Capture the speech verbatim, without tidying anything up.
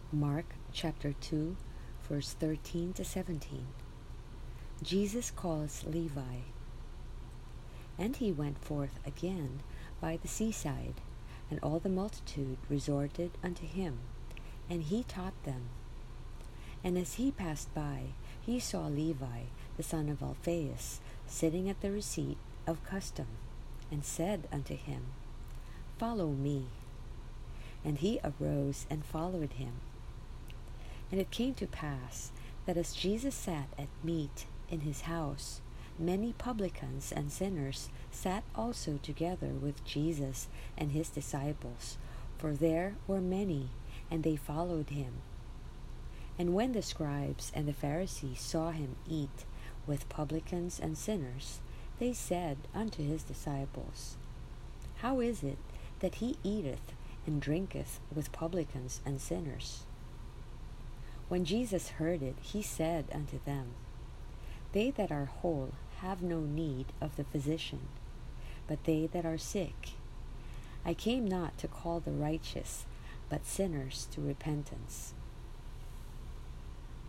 Mark chapter two, verse thirteen to seventeen. Jesus calls Levi. And he went forth again by the seaside, and all the multitude resorted unto him, and he taught them. And as he passed by, he saw Levi, the son of Alphaeus, sitting at the receipt of custom, and said unto him, Follow me. And he arose and followed him. And it came to pass that as Jesus sat at meat in his house, many publicans and sinners sat also together with Jesus and his disciples, for there were many, and they followed him. And when the scribes and the Pharisees saw him eat with publicans and sinners, they said unto his disciples, How is it that he eateth and drinketh with publicans and sinners? When Jesus heard it, he said unto them, They that are whole have no need of the physician, but they that are sick. I came not to call the righteous, but sinners to repentance.